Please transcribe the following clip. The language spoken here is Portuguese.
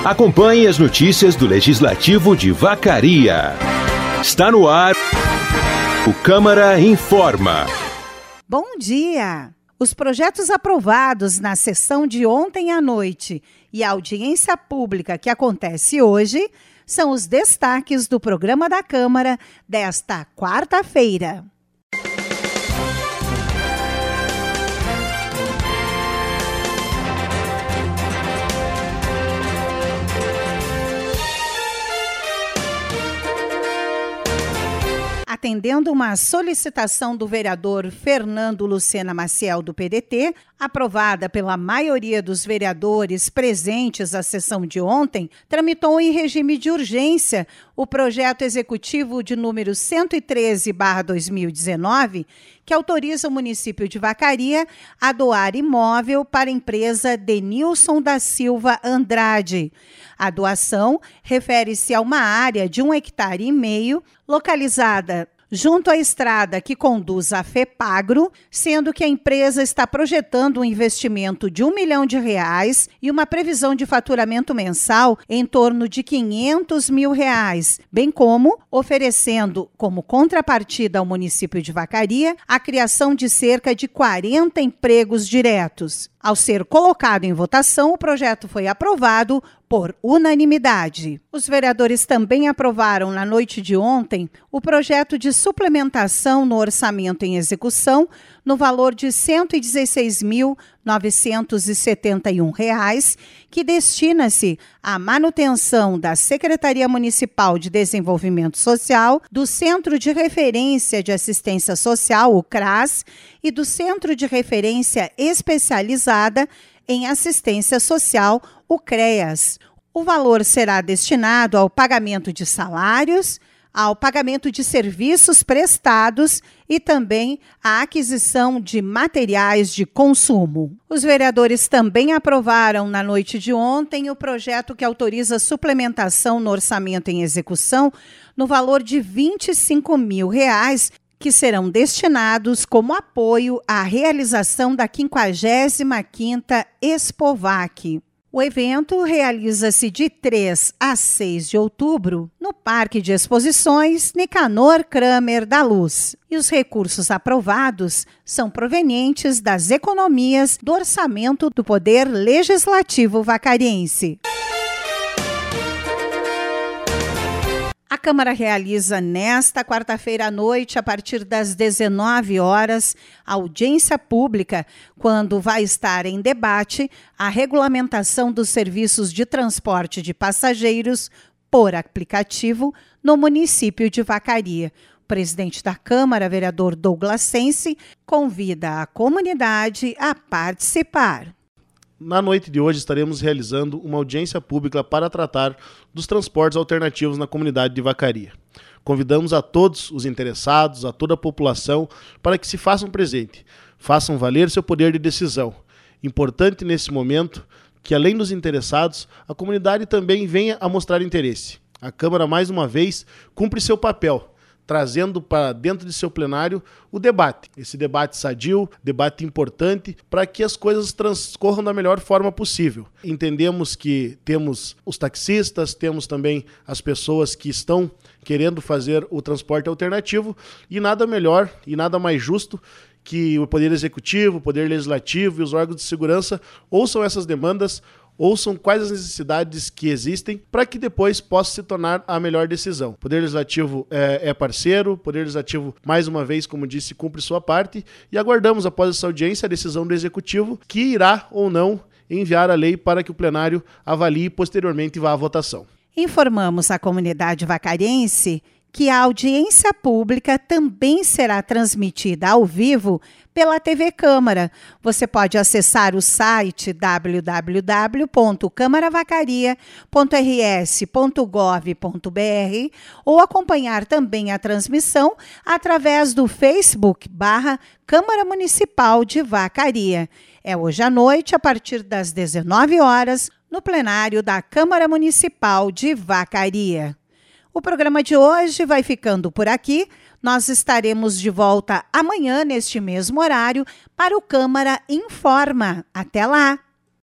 Acompanhe as notícias do Legislativo de Vacaria. Está no ar o Câmara Informa. Bom dia! Os projetos aprovados na sessão de ontem à noite e a audiência pública que acontece hoje são os destaques do programa da Câmara desta quarta-feira. Atendendo uma solicitação do vereador Fernando Lucena Maciel, do PDT, aprovada pela maioria dos vereadores presentes à sessão de ontem, tramitou em regime de urgência o projeto executivo de número 113/2019, que autoriza o município de Vacaria a doar imóvel para a empresa Denilson da Silva Andrade. A doação refere-se a uma área de 1,5 hectares, localizada junto à estrada que conduz à FEPAGRO, sendo que a empresa está projetando um investimento de R$1 milhão e uma previsão de faturamento mensal em torno de R$500 mil, bem como oferecendo como contrapartida ao município de Vacaria a criação de cerca de 40 empregos diretos. Ao ser colocado em votação, o projeto foi aprovado por unanimidade. Os vereadores também aprovaram na noite de ontem o projeto de suplementação no orçamento em execução no valor de R$ 116.971, que destina-se à manutenção da Secretaria Municipal de Desenvolvimento Social, do Centro de Referência de Assistência Social, o CRAS, e do Centro de Referência Especializada em Assistência Social, o CREAS. O valor será destinado ao pagamento de salários, ao pagamento de serviços prestados e também à aquisição de materiais de consumo. Os vereadores também aprovaram na noite de ontem o projeto que autoriza suplementação no orçamento em execução no valor de R$ 25 mil, que serão destinados como apoio à realização da 55ª Expovac. O evento realiza-se de 3 a 6 de outubro no Parque de Exposições Nicanor Kramer da Luz. E os recursos aprovados são provenientes das economias do orçamento do Poder Legislativo Vacariense. A Câmara realiza nesta quarta-feira à noite, a partir das 19 horas, audiência pública, quando vai estar em debate a regulamentação dos serviços de transporte de passageiros por aplicativo no município de Vacaria. O presidente da Câmara, vereador Douglas Sense, convida a comunidade a participar. Na noite de hoje estaremos realizando uma audiência pública para tratar dos transportes alternativos na comunidade de Vacaria. Convidamos a todos os interessados, a toda a população, para que se façam presente, façam valer seu poder de decisão. Importante nesse momento que, além dos interessados, a comunidade também venha a mostrar interesse. A Câmara, mais uma vez, cumpre seu papel, trazendo para dentro de seu plenário o debate. Esse debate sadio, debate importante, para que as coisas transcorram da melhor forma possível. Entendemos que temos os taxistas, temos também as pessoas que estão querendo fazer o transporte alternativo, e nada melhor e nada mais justo que o Poder Executivo, o Poder Legislativo e os órgãos de segurança ouçam essas demandas, ouçam quais as necessidades que existem para que depois possa se tornar a melhor decisão. O Poder Legislativo é parceiro, o Poder Legislativo, mais uma vez, como disse, cumpre sua parte, e aguardamos, após essa audiência, a decisão do Executivo, que irá ou não enviar a lei para que o plenário avalie e posteriormente vá à votação. Informamos à comunidade vacariense que a audiência pública também será transmitida ao vivo pela TV Câmara. Você pode acessar o site www.câmaravacaria.rs.gov.br ou acompanhar também a transmissão através do Facebook /Câmara Municipal de Vacaria. É hoje à noite, a partir das 19 horas, no plenário da Câmara Municipal de Vacaria. O programa de hoje vai ficando por aqui. Nós estaremos de volta amanhã, neste mesmo horário, para o Câmara Informa. Até lá!